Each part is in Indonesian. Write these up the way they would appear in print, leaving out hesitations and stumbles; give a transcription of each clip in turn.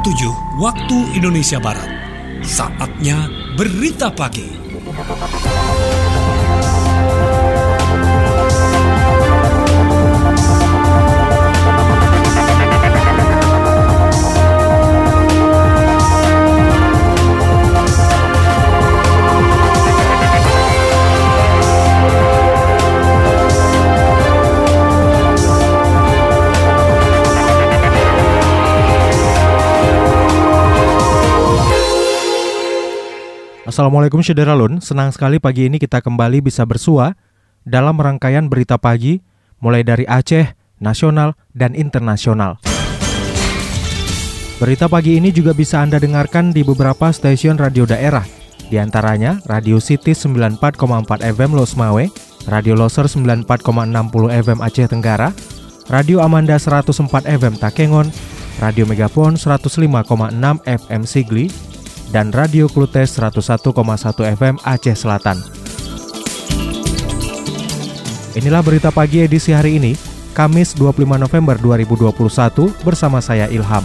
7 waktu Indonesia Barat. Saatnya Berita Pagi. Assalamualaikum Syederalun, senang sekali pagi ini kita kembali bisa bersua dalam rangkaian berita pagi mulai dari Aceh, nasional, dan internasional. Berita pagi ini juga bisa Anda dengarkan di beberapa stasiun radio daerah, di antaranya Radio City 94,4 FM Losmawe, Radio Loser 94,60 FM Aceh Tenggara, Radio Amanda 104 FM Takengon, Radio Megafon 105,6 FM Sigli, dan Radio Klutes 101,1 FM Aceh Selatan. Inilah berita pagi edisi hari ini, Kamis 25 November 2021 bersama saya Ilham.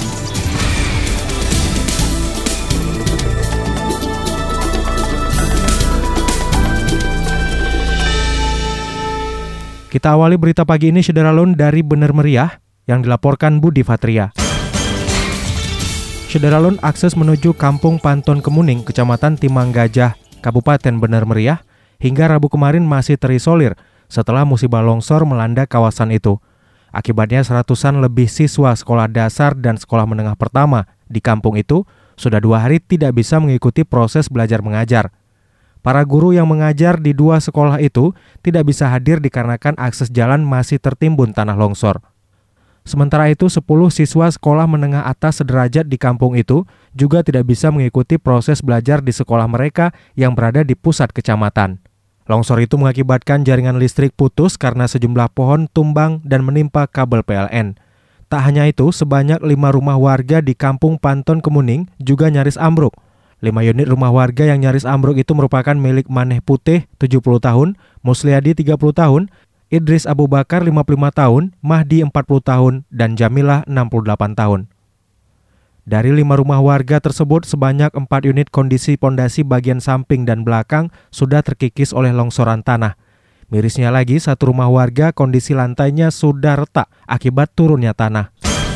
Kita awali berita pagi ini Syederalun dari Bener Meriah yang dilaporkan Budi Fatria. Syederalun, akses menuju Kampung Panton Kemuning, Kecamatan Timang Gajah, Kabupaten Bener Meriah, hingga Rabu kemarin masih terisolir setelah musibah longsor melanda kawasan itu. Akibatnya seratusan lebih siswa sekolah dasar dan sekolah menengah pertama di kampung itu sudah 2 hari tidak bisa mengikuti proses belajar mengajar. Para guru yang mengajar di 2 sekolah itu tidak bisa hadir dikarenakan akses jalan masih tertimbun tanah longsor. Sementara itu, 10 siswa sekolah menengah atas sederajat di kampung itu juga tidak bisa mengikuti proses belajar di sekolah mereka yang berada di pusat kecamatan. Longsor itu mengakibatkan jaringan listrik putus karena sejumlah pohon tumbang dan menimpa kabel PLN. Tak hanya itu, sebanyak 5 rumah warga di Kampung Panton Kemuning juga nyaris ambruk. 5 unit rumah warga yang nyaris ambruk itu merupakan milik Maneh Putih, 70 tahun, Musliadi, 30 tahun, Idris Abu Bakar 55 tahun, Mahdi 40 tahun, dan Jamilah 68 tahun. Dari 5 rumah warga tersebut, sebanyak 4 unit kondisi pondasi bagian samping dan belakang sudah terkikis oleh longsoran tanah. Mirisnya lagi, 1 rumah warga kondisi lantainya sudah retak akibat turunnya tanah.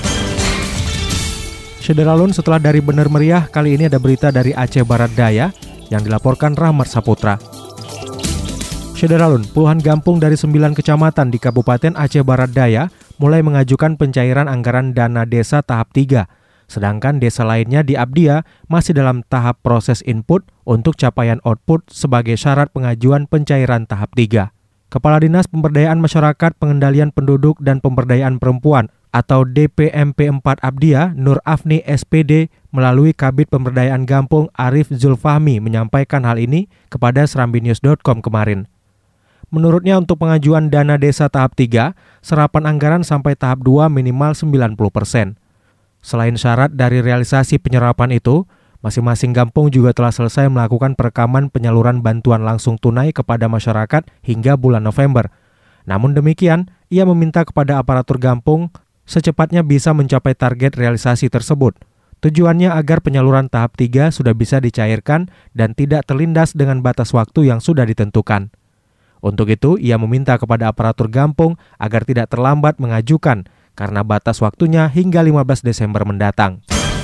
Syederalun, setelah dari Bener Meriah, kali ini ada berita dari Aceh Barat Daya yang dilaporkan Rahmat Saputra. Syederalun, puluhan kampung dari 9 kecamatan di Kabupaten Aceh Barat Daya mulai mengajukan pencairan anggaran dana desa tahap 3, sedangkan desa lainnya di Abdia masih dalam tahap proses input untuk capaian output sebagai syarat pengajuan pencairan tahap 3. Kepala Dinas Pemberdayaan Masyarakat, Pengendalian Penduduk dan Pemberdayaan Perempuan atau DPMP 4 Abdia, Nur Afni SPD, melalui Kabid Pemberdayaan Gampung Arif Zulfahmi menyampaikan hal ini kepada serambinews.com kemarin. Menurutnya untuk pengajuan dana desa tahap 3, serapan anggaran sampai tahap 2 minimal 90%. Selain syarat dari realisasi penyerapan itu, masing-masing kampung juga telah selesai melakukan perekaman penyaluran bantuan langsung tunai kepada masyarakat hingga bulan November. Namun demikian, ia meminta kepada aparatur kampung secepatnya bisa mencapai target realisasi tersebut. Tujuannya agar penyaluran tahap 3 sudah bisa dicairkan dan tidak terlindas dengan batas waktu yang sudah ditentukan. Untuk itu, ia meminta kepada aparatur kampung agar tidak terlambat mengajukan karena batas waktunya hingga 15 Desember mendatang.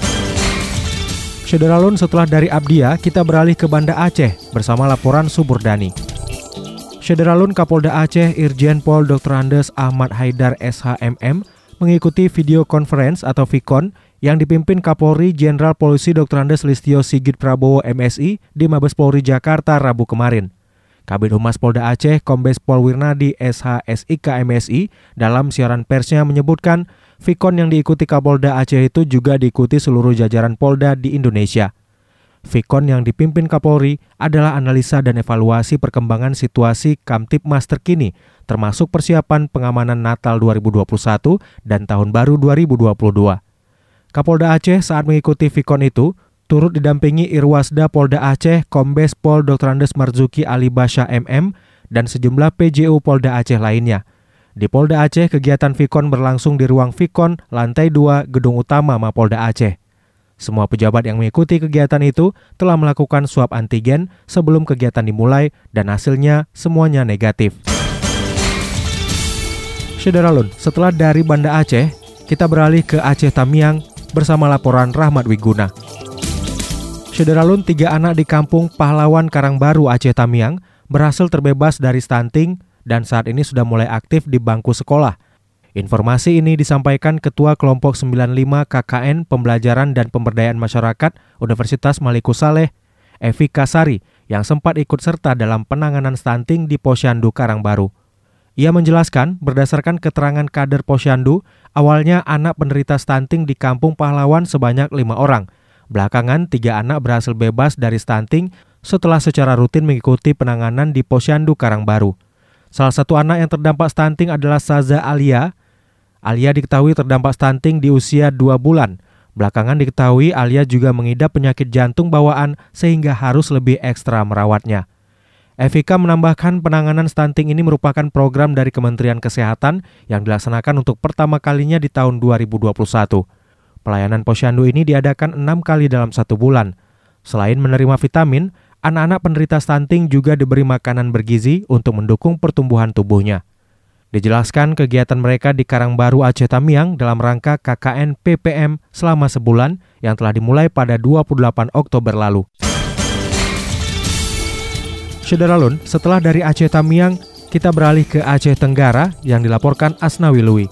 Syederalun, setelah dari Abdia, kita beralih ke Banda Aceh bersama laporan Suburdani. Syederalun, Kapolda Aceh Irjen Pol Dr. Andes Ahmad Haidar SHMM mengikuti video conference atau VCON yang dipimpin Kapolri Jenderal Polisi Dr. Andes Listio Sigit Prabowo MSI di Mabes Polri Jakarta Rabu kemarin. Kabid Humas Polda Aceh Kombes Pol Wirnadi SHSIK MSI dalam siaran persnya menyebutkan VCON yang diikuti Kapolda Aceh itu juga diikuti seluruh jajaran Polda di Indonesia. VCON yang dipimpin Kapolri adalah analisa dan evaluasi perkembangan situasi Kamtibmas terkini, termasuk persiapan pengamanan Natal 2021 dan Tahun Baru 2022. Kapolda Aceh saat mengikuti VCON itu turut didampingi Irwasda Polda Aceh Kombes Pol Dr. Andes Marzuki Ali Basha MM dan sejumlah PJU Polda Aceh lainnya. Di Polda Aceh, kegiatan VCON berlangsung di ruang VCON lantai 2 Gedung Utama Mapolda Aceh. Semua pejabat yang mengikuti kegiatan itu telah melakukan swab antigen sebelum kegiatan dimulai dan hasilnya semuanya negatif. Syederalun, setelah dari Banda Aceh, kita beralih ke Aceh Tamiang bersama laporan Rahmat Wiguna. Syederalun, 3 anak di kampung Pahlawan Karangbaru, Aceh Tamiang berhasil terbebas dari stunting dan saat ini sudah mulai aktif di bangku sekolah. Informasi ini disampaikan Ketua Kelompok 95 KKN Pembelajaran dan Pemberdayaan Masyarakat Universitas Malikus Saleh, Evi Kasari, yang sempat ikut serta dalam penanganan stunting di Posyandu Karangbaru. Ia menjelaskan, berdasarkan keterangan kader Posyandu, awalnya anak penderita stunting di Kampung Pahlawan sebanyak 5 orang. Belakangan, 3 anak berhasil bebas dari stunting setelah secara rutin mengikuti penanganan di Posyandu Karangbaru. Salah satu anak yang terdampak stunting adalah Saza Alia. Alia diketahui terdampak stunting di usia 2 bulan. Belakangan diketahui Alia juga mengidap penyakit jantung bawaan sehingga harus lebih ekstra merawatnya. Evika menambahkan penanganan stunting ini merupakan program dari Kementerian Kesehatan yang dilaksanakan untuk pertama kalinya di tahun 2021. Pelayanan posyandu ini diadakan 6 kali dalam 1 bulan. Selain menerima vitamin, anak-anak penderita stunting juga diberi makanan bergizi untuk mendukung pertumbuhan tubuhnya. Dijelaskan kegiatan mereka di Karangbaru Aceh Tamiang dalam rangka KKN PPM selama sebulan yang telah dimulai pada 28 Oktober lalu. Syederalun, setelah dari Aceh Tamiang, kita beralih ke Aceh Tenggara yang dilaporkan Asnawi Lui.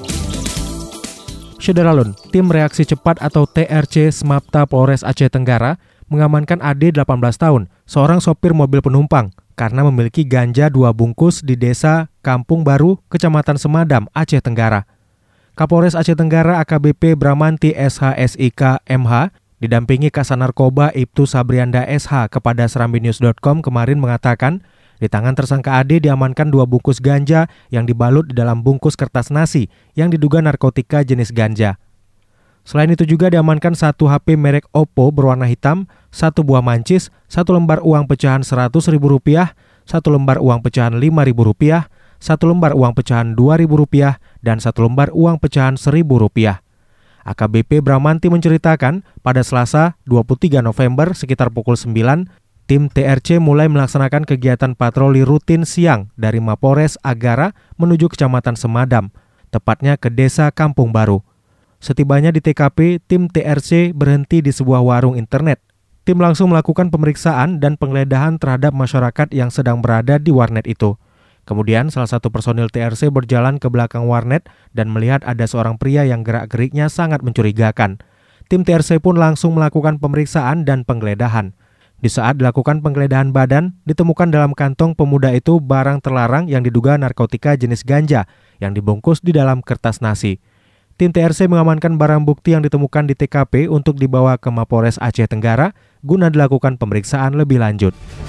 Syederalun, tim reaksi cepat atau TRC Smapta Polres Aceh Tenggara mengamankan AD 18 tahun, seorang sopir mobil penumpang, karena memiliki ganja 2 bungkus di desa Kampung Baru, Kecamatan Semadam, Aceh Tenggara. Kapolres Aceh Tenggara AKBP Bramanti SHSIK MH didampingi Kasat Narkoba Ibtu Sabrianda SH kepada serambinews.com kemarin mengatakan, di tangan tersangka AD diamankan 2 bungkus ganja yang dibalut di dalam bungkus kertas nasi yang diduga narkotika jenis ganja. Selain itu juga diamankan 1 HP merek Oppo berwarna hitam, 1 buah mancis, 1 lembar uang pecahan Rp100.000, 1 lembar uang pecahan Rp5.000, 1 lembar uang pecahan Rp2.000, dan 1 lembar uang pecahan Rp1.000. AKBP Bramanti menceritakan, pada Selasa 23 November sekitar pukul 9, tim TRC mulai melaksanakan kegiatan patroli rutin siang dari Mapores Agara menuju Kecamatan Semadam, tepatnya ke Desa Kampung Baru. Setibanya di TKP, tim TRC berhenti di sebuah warung internet. Tim langsung melakukan pemeriksaan dan penggeledahan terhadap masyarakat yang sedang berada di warnet itu. Kemudian salah satu personil TRC berjalan ke belakang warnet dan melihat ada seorang pria yang gerak-geriknya sangat mencurigakan. Tim TRC pun langsung melakukan pemeriksaan dan penggeledahan. Di saat dilakukan penggeledahan badan, ditemukan dalam kantong pemuda itu barang terlarang yang diduga narkotika jenis ganja yang dibungkus di dalam kertas nasi. Tim TRC mengamankan barang bukti yang ditemukan di TKP untuk dibawa ke Mapores Aceh Tenggara guna dilakukan pemeriksaan lebih lanjut.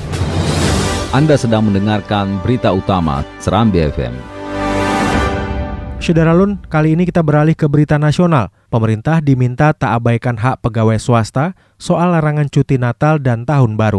Anda sedang mendengarkan berita utama Serambi FM. Syederalun, kali ini kita beralih ke berita nasional. Pemerintah diminta tak abaikan hak pegawai swasta soal larangan cuti Natal dan Tahun Baru.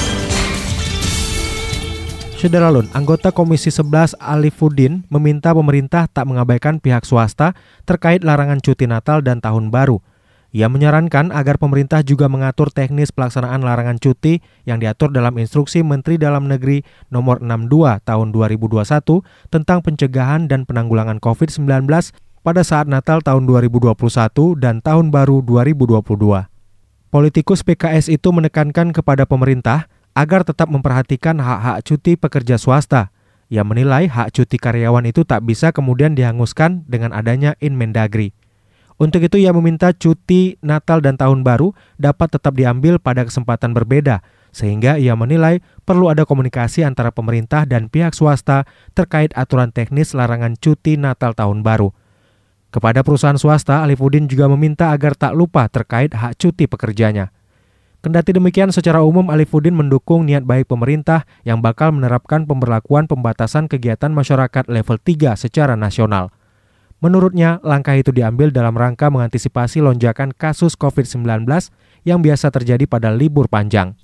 Syederalun, anggota Komisi 11 Alifuddin meminta pemerintah tak mengabaikan pihak swasta terkait larangan cuti Natal dan Tahun Baru. Ia menyarankan agar pemerintah juga mengatur teknis pelaksanaan larangan cuti yang diatur dalam Instruksi Menteri Dalam Negeri Nomor 62 Tahun 2021 tentang pencegahan dan penanggulangan COVID-19 pada saat Natal tahun 2021 dan Tahun Baru 2022. Politikus PKS itu menekankan kepada pemerintah agar tetap memperhatikan hak-hak cuti pekerja swasta. Ia menilai hak cuti karyawan itu tak bisa kemudian dihanguskan dengan adanya Inmendagri. Untuk itu ia meminta cuti Natal dan Tahun Baru dapat tetap diambil pada kesempatan berbeda, sehingga ia menilai perlu ada komunikasi antara pemerintah dan pihak swasta terkait aturan teknis larangan cuti Natal Tahun Baru. Kepada perusahaan swasta, Alifuddin juga meminta agar tak lupa terkait hak cuti pekerjanya. Kendati demikian, secara umum Alifuddin mendukung niat baik pemerintah yang bakal menerapkan pemberlakuan pembatasan kegiatan masyarakat level 3 secara nasional. Menurutnya, langkah itu diambil dalam rangka mengantisipasi lonjakan kasus COVID-19 yang biasa terjadi pada libur panjang.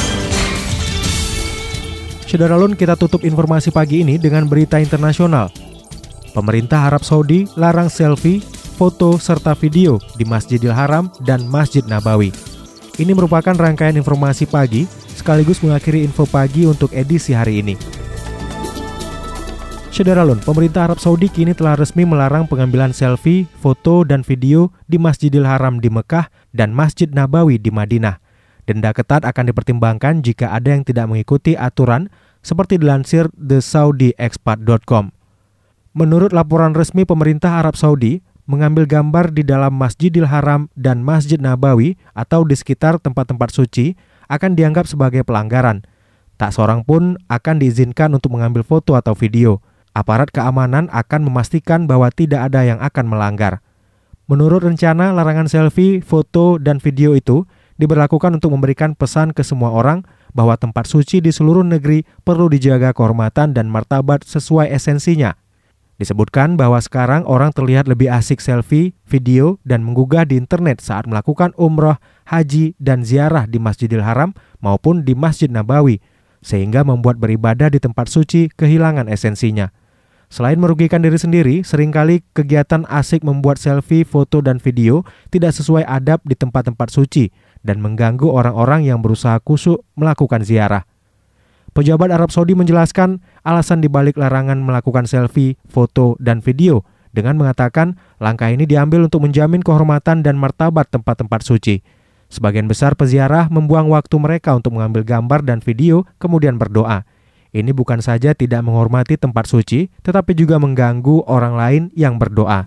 Syederalun, kita tutup informasi pagi ini dengan berita internasional. Pemerintah Arab Saudi larang selfie foto, serta video di Masjidil Haram dan Masjid Nabawi. Ini merupakan rangkaian informasi pagi sekaligus mengakhiri info pagi untuk edisi hari ini. Syederalun, pemerintah Arab Saudi kini telah resmi melarang pengambilan selfie, foto, dan video di Masjidil Haram di Mekah dan Masjid Nabawi di Madinah. Denda ketat akan dipertimbangkan jika ada yang tidak mengikuti aturan, seperti dilansir theSaudiExpat.com. Menurut laporan resmi pemerintah Arab Saudi, mengambil gambar di dalam Masjidil Haram dan Masjid Nabawi atau di sekitar tempat-tempat suci akan dianggap sebagai pelanggaran. Tak seorang pun akan diizinkan untuk mengambil foto atau video. Aparat keamanan akan memastikan bahwa tidak ada yang akan melanggar. Menurut rencana, larangan selfie, foto, dan video itu diberlakukan untuk memberikan pesan ke semua orang bahwa tempat suci di seluruh negeri perlu dijaga kehormatan dan martabat sesuai esensinya. Disebutkan bahwa sekarang orang terlihat lebih asik selfie, video, dan menggugah di internet saat melakukan umroh, haji, dan ziarah di Masjidil Haram maupun di Masjid Nabawi, sehingga membuat beribadah di tempat suci kehilangan esensinya. Selain merugikan diri sendiri, seringkali kegiatan asik membuat selfie, foto, dan video tidak sesuai adab di tempat-tempat suci dan mengganggu orang-orang yang berusaha khusyuk melakukan ziarah. Pejabat Arab Saudi menjelaskan alasan dibalik larangan melakukan selfie, foto, dan video dengan mengatakan langkah ini diambil untuk menjamin kehormatan dan martabat tempat-tempat suci. Sebagian besar peziarah membuang waktu mereka untuk mengambil gambar dan video kemudian berdoa. Ini bukan saja tidak menghormati tempat suci, tetapi juga mengganggu orang lain yang berdoa.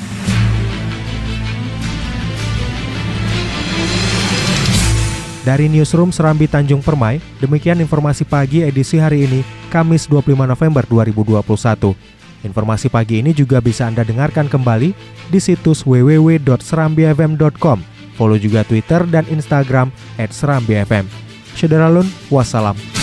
Dari Newsroom Serambi Tanjung Permai, demikian informasi pagi edisi hari ini, Kamis 25 November 2021. Informasi pagi ini juga bisa Anda dengarkan kembali di situs www.serambifm.com. Follow juga Twitter dan Instagram @serambifm. Syederalun, wassalam.